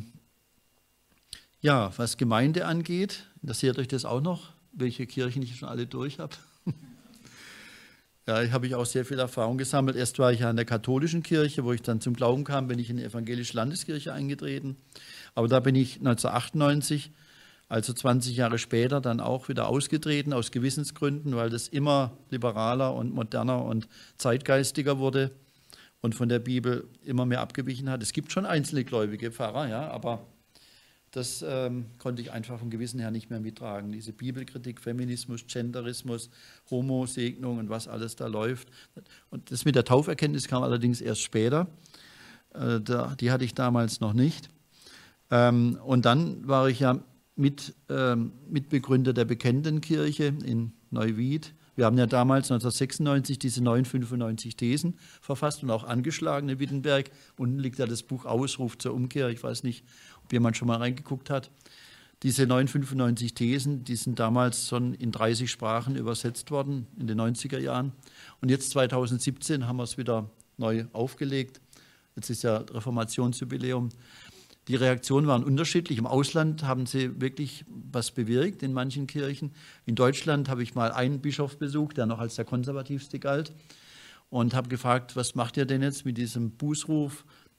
ja, was Gemeinde angeht, interessiert euch das auch noch, welche Kirchen ich schon alle durch habe? Ja, habe ich auch sehr viel Erfahrung gesammelt. Erst war ich ja in der katholischen Kirche, wo ich dann zum Glauben kam, bin ich in die evangelische Landeskirche eingetreten. Aber da bin ich 1998, also 20 Jahre später, dann auch wieder ausgetreten, aus Gewissensgründen, weil das immer liberaler und moderner und zeitgeistiger wurde und von der Bibel immer mehr abgewichen hat. Es gibt schon einzelne gläubige Pfarrer, ja, aber das konnte ich einfach vom Gewissen her nicht mehr mittragen. Diese Bibelkritik, Feminismus, Genderismus, Homosegnung und was alles da läuft. Und das mit der Tauferkenntnis kam allerdings erst später. Die hatte ich damals noch nicht. Und dann war ich ja Mitbegründer der Bekennenden Kirche in Neuwied. Wir haben ja damals 1996 diese 995 Thesen verfasst und auch angeschlagen in Wittenberg. Unten liegt ja das Buch Ausruf zur Umkehr. Ich weiß nicht, ob jemand schon mal reingeguckt hat. Diese 995 Thesen, die sind damals schon in 30 Sprachen übersetzt worden, in den 90er Jahren. Und jetzt 2017 haben wir es wieder neu aufgelegt. Jetzt ist ja Reformationsjubiläum. Die Reaktionen waren unterschiedlich. Im Ausland haben sie wirklich was bewirkt in manchen Kirchen. In Deutschland habe ich mal einen Bischof besucht, der noch als der konservativste galt, und habe gefragt, was macht ihr denn jetzt mit diesem Bußruf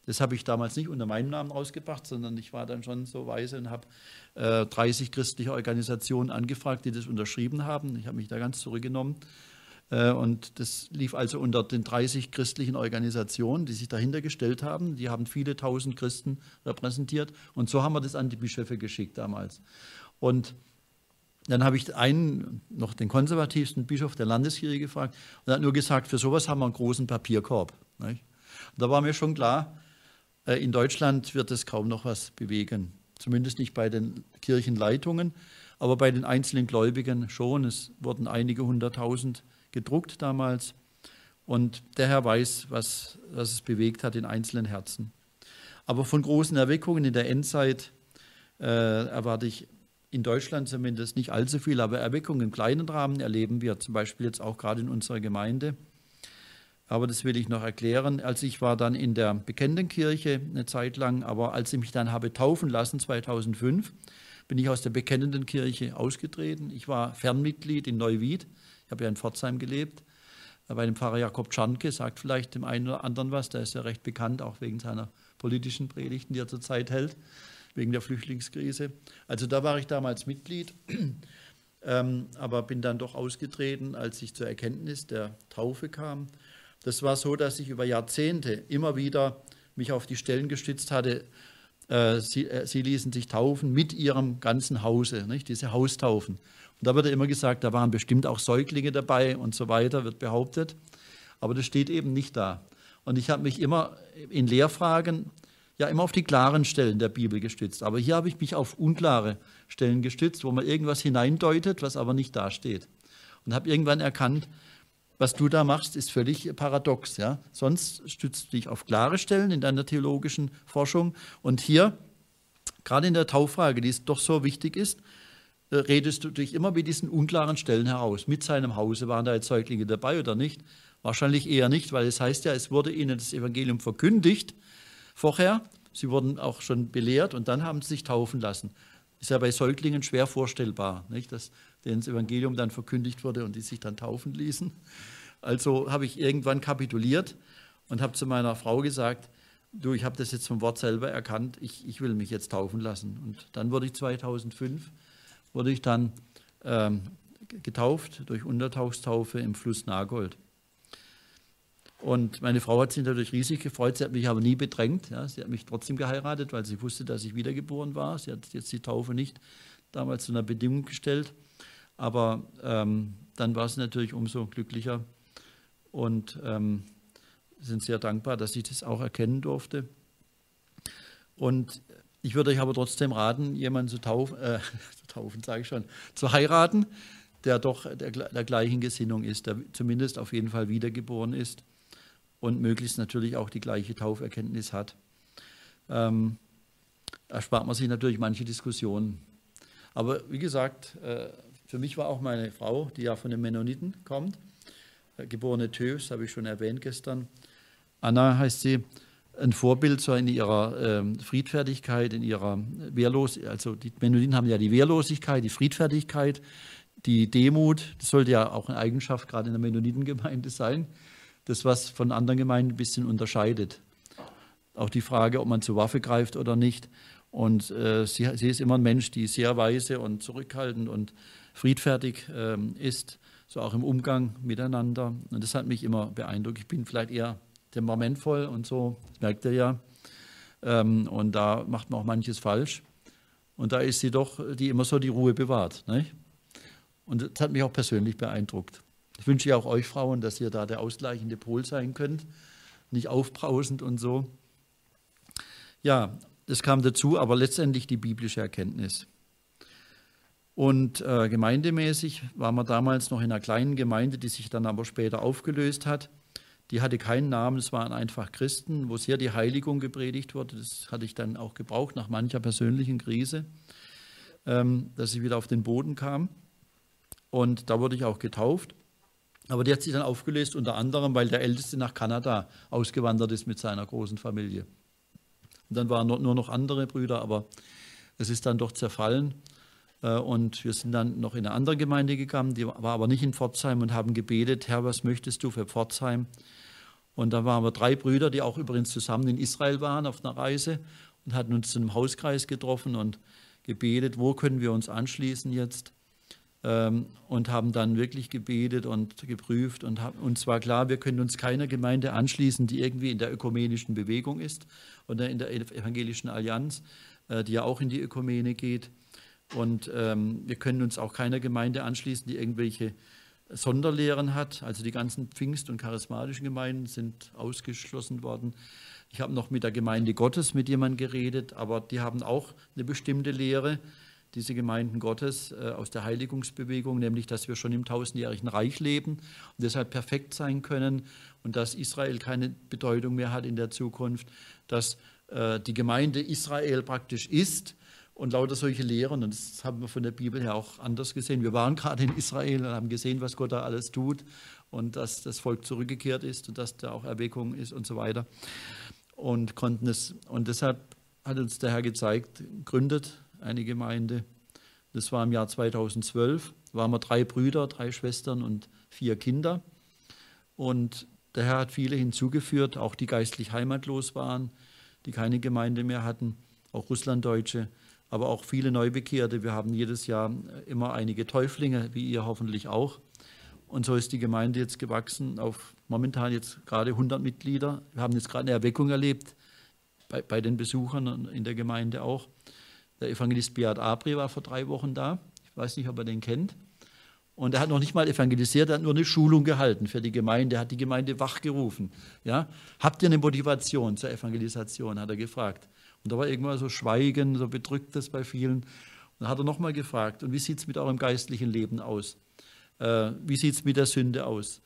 Das habe ich damals nicht unter meinem Namen rausgebracht, sondern ich war dann schon so weise und habe 30 christliche Organisationen angefragt, die das unterschrieben haben. Ich habe mich da ganz zurückgenommen. Und das lief also unter den 30 christlichen Organisationen, die sich dahinter gestellt haben. Die haben viele tausend Christen repräsentiert. Und so haben wir das an die Bischöfe geschickt damals. Und dann habe ich noch den konservativsten Bischof der Landeskirche gefragt und er hat nur gesagt, für sowas haben wir einen großen Papierkorb. Nicht? Und da war mir schon klar, in Deutschland wird es kaum noch was bewegen. Zumindest nicht bei den Kirchenleitungen, aber bei den einzelnen Gläubigen schon. Es wurden einige 100.000 gedruckt damals. Und der Herr weiß, was es bewegt hat in einzelnen Herzen. Aber von großen Erweckungen in der Endzeit erwarte ich in Deutschland zumindest nicht allzu viel, aber Erweckungen im kleinen Rahmen erleben wir, zum Beispiel jetzt auch gerade in unserer Gemeinde. Aber das will ich noch erklären. Also ich war dann in der bekennenden Kirche eine Zeit lang, aber als ich mich dann habe taufen lassen, 2005, bin ich aus der bekennenden Kirche ausgetreten. Ich war Fernmitglied in Neuwied. Ich habe ja in Pforzheim gelebt. Bei dem Pfarrer Jakob Czarnke, sagt vielleicht dem einen oder anderen was, der ist ja recht bekannt, auch wegen seiner politischen Predigten, die er zurzeit hält, wegen der Flüchtlingskrise. Also da war ich damals Mitglied, aber bin dann doch ausgetreten, als ich zur Erkenntnis der Taufe kam. Das war so, dass ich über Jahrzehnte immer wieder mich auf die Stellen gestützt hatte. Sie ließen sich taufen mit ihrem ganzen Hause, nicht? Diese Haustaufen. Und da wird immer gesagt, da waren bestimmt auch Säuglinge dabei und so weiter, wird behauptet. Aber das steht eben nicht da. Und ich habe mich immer in Lehrfragen, ja immer auf die klaren Stellen der Bibel gestützt. Aber hier habe ich mich auf unklare Stellen gestützt, wo man irgendwas hineindeutet, was aber nicht dasteht. Und habe irgendwann erkannt, was du da machst, ist völlig paradox. Ja? Sonst stützt du dich auf klare Stellen in deiner theologischen Forschung. Und hier, gerade in der Tauffrage, die doch so wichtig ist, redest du dich immer mit diesen unklaren Stellen heraus. Mit seinem Hause, waren da jetzt Säuglinge dabei oder nicht? Wahrscheinlich eher nicht, weil es heißt ja, es wurde ihnen das Evangelium verkündigt vorher. Sie wurden auch schon belehrt und dann haben sie sich taufen lassen. Ist ja bei Säuglingen schwer vorstellbar, nicht? Dass denen das Evangelium dann verkündigt wurde und die sich dann taufen ließen. Also habe ich irgendwann kapituliert und habe zu meiner Frau gesagt, du, ich habe das jetzt vom Wort selber erkannt, ich will mich jetzt taufen lassen. Und dann wurde ich 2005 getauft durch Untertauchstaufe im Fluss Nagold. Und meine Frau hat sich natürlich riesig gefreut, sie hat mich aber nie bedrängt. Ja, sie hat mich trotzdem geheiratet, weil sie wusste, dass ich wiedergeboren war. Sie hat jetzt die Taufe nicht damals zu einer Bedingung gestellt. Aber dann war sie natürlich umso glücklicher und sind sehr dankbar, dass ich das auch erkennen durfte. Und ich würde euch aber trotzdem raten, jemanden zu heiraten, der doch der gleichen Gesinnung ist, der zumindest auf jeden Fall wiedergeboren ist und möglichst natürlich auch die gleiche Tauferkenntnis hat. Erspart man sich natürlich manche Diskussionen. Aber wie gesagt, für mich war auch meine Frau, die ja von den Mennoniten kommt, geborene Thös, habe ich schon erwähnt gestern. Anna heißt sie, ein Vorbild so in ihrer Friedfertigkeit, in ihrer Wehrlosigkeit. Also die Mennoniten haben ja die Wehrlosigkeit, die Friedfertigkeit, die Demut. Das sollte ja auch eine Eigenschaft gerade in der Mennonitengemeinde sein. Das, was von anderen Gemeinden ein bisschen unterscheidet. Auch die Frage, ob man zur Waffe greift oder nicht. Und sie ist immer ein Mensch, die sehr weise und zurückhaltend und friedfertig ist, so auch im Umgang miteinander. Und das hat mich immer beeindruckt. Ich bin vielleicht eher temperamentvoll und so, das merkt ihr ja. Und da macht man auch manches falsch. Und da ist sie doch, die immer so die Ruhe bewahrt. Nicht? Und das hat mich auch persönlich beeindruckt. Ich wünsche ja auch euch Frauen, dass ihr da der ausgleichende Pol sein könnt, nicht aufbrausend und so. Ja, das kam dazu, aber letztendlich die biblische Erkenntnis. Und gemeindemäßig waren wir damals noch in einer kleinen Gemeinde, die sich dann aber später aufgelöst hat. Die hatte keinen Namen, es waren einfach Christen, wo sehr die Heiligung gepredigt wurde. Das hatte ich dann auch gebraucht nach mancher persönlichen Krise, dass ich wieder auf den Boden kam. Und da wurde ich auch getauft. Aber die hat sich dann aufgelöst, unter anderem, weil der Älteste nach Kanada ausgewandert ist mit seiner großen Familie. Und dann waren nur noch andere Brüder, aber es ist dann doch zerfallen. Und wir sind dann noch in eine andere Gemeinde gegangen, die war aber nicht in Pforzheim und haben gebetet, Herr, was möchtest du für Pforzheim? Und da waren wir 3 Brüder, die auch übrigens zusammen in Israel waren auf einer Reise und hatten uns zu einem Hauskreis getroffen und gebetet, wo können wir uns anschließen jetzt. Und haben dann wirklich gebetet und geprüft und uns war klar, wir können uns keiner Gemeinde anschließen, die irgendwie in der ökumenischen Bewegung ist oder in der evangelischen Allianz, die ja auch in die Ökumene geht. Und wir können uns auch keiner Gemeinde anschließen, die irgendwelche Sonderlehren hat. Also die ganzen Pfingst- und charismatischen Gemeinden sind ausgeschlossen worden. Ich habe noch mit der Gemeinde Gottes mit jemandem geredet, aber die haben auch eine bestimmte Lehre, diese Gemeinden Gottes aus der Heiligungsbewegung, nämlich, dass wir schon im 1000-jährigen Reich leben und deshalb perfekt sein können und dass Israel keine Bedeutung mehr hat in der Zukunft, dass die Gemeinde Israel praktisch ist und lauter solche Lehren. Und das haben wir von der Bibel her auch anders gesehen. Wir waren gerade in Israel und haben gesehen, was Gott da alles tut und dass das Volk zurückgekehrt ist und dass da auch Erweckung ist und so weiter. Und konnten es, und deshalb hat uns der Herr gezeigt, gründet eine Gemeinde. Das war im Jahr 2012. Da waren wir 3 Brüder, 3 Schwestern und 4 Kinder. Und der Herr hat viele hinzugeführt, auch die geistlich heimatlos waren, die keine Gemeinde mehr hatten, auch Russlanddeutsche, aber auch viele Neubekehrte. Wir haben jedes Jahr immer einige Täuflinge, wie ihr hoffentlich auch. Und so ist die Gemeinde jetzt gewachsen auf momentan jetzt gerade 100 Mitglieder. Wir haben jetzt gerade eine Erweckung erlebt, bei den Besuchern in der Gemeinde auch. Der Evangelist Beat Abri war vor 3 Wochen da. Ich weiß nicht, ob ihr den kennt. Und er hat noch nicht mal evangelisiert, er hat nur eine Schulung gehalten für die Gemeinde, er hat die Gemeinde wachgerufen. Ja? Habt ihr eine Motivation zur Evangelisation, hat er gefragt. Und da war irgendwann so Schweigen, so Bedrücktes bei vielen. Und dann hat er nochmal gefragt, und wie sieht es mit eurem geistlichen Leben aus? Wie sieht es mit der Sünde aus?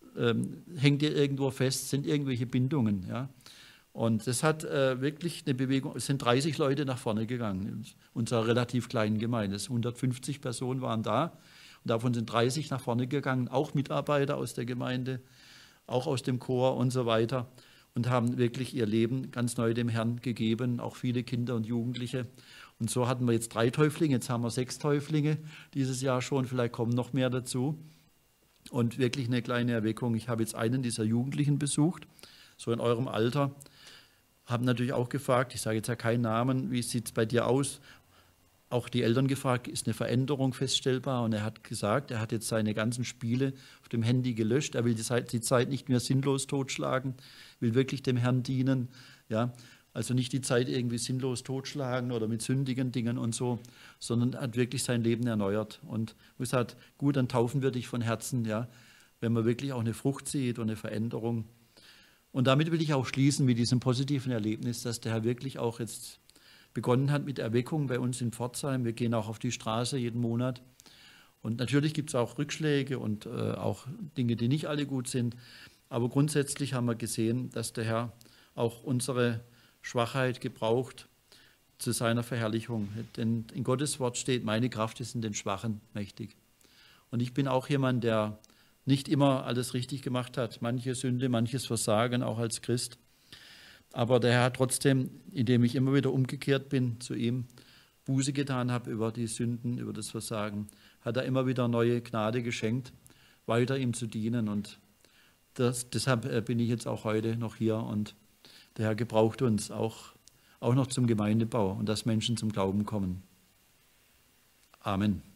Hängt ihr irgendwo fest? Sind irgendwelche Bindungen? Ja? Und das hat wirklich eine Bewegung, es sind 30 Leute nach vorne gegangen in unserer relativ kleinen Gemeinde. 150 Personen waren da und davon sind 30 nach vorne gegangen, auch Mitarbeiter aus der Gemeinde, auch aus dem Chor und so weiter und haben wirklich ihr Leben ganz neu dem Herrn gegeben, auch viele Kinder und Jugendliche. Und so hatten wir jetzt 3 Täuflinge, jetzt haben wir 6 Täuflinge dieses Jahr schon, vielleicht kommen noch mehr dazu. Und wirklich eine kleine Erweckung. Ich habe jetzt einen dieser Jugendlichen besucht, so in eurem Alter. Haben natürlich auch gefragt, ich sage jetzt ja keinen Namen, wie sieht es bei dir aus? Auch die Eltern gefragt, ist eine Veränderung feststellbar? Und er hat gesagt, er hat jetzt seine ganzen Spiele auf dem Handy gelöscht. Er will die Zeit nicht mehr sinnlos totschlagen, will wirklich dem Herrn dienen. Ja? Also nicht die Zeit irgendwie sinnlos totschlagen oder mit sündigen Dingen und so, sondern hat wirklich sein Leben erneuert. Und gesagt, gut, dann taufen wir dich von Herzen, ja? Wenn man wirklich auch eine Frucht sieht und eine Veränderung. Und damit will ich auch schließen mit diesem positiven Erlebnis, dass der Herr wirklich auch jetzt begonnen hat mit Erweckung bei uns in Pforzheim. Wir gehen auch auf die Straße jeden Monat. Und natürlich gibt es auch Rückschläge und auch Dinge, die nicht alle gut sind. Aber grundsätzlich haben wir gesehen, dass der Herr auch unsere Schwachheit gebraucht zu seiner Verherrlichung. Denn in Gottes Wort steht, meine Kraft ist in den Schwachen mächtig. Und ich bin auch jemand, der nicht immer alles richtig gemacht hat. Manche Sünde, manches Versagen, auch als Christ. Aber der Herr hat trotzdem, indem ich immer wieder umgekehrt bin zu ihm, Buße getan habe über die Sünden, über das Versagen, hat er immer wieder neue Gnade geschenkt, weiter ihm zu dienen. Und deshalb bin ich jetzt auch heute noch hier. Und der Herr gebraucht uns auch noch zum Gemeindebau und dass Menschen zum Glauben kommen. Amen.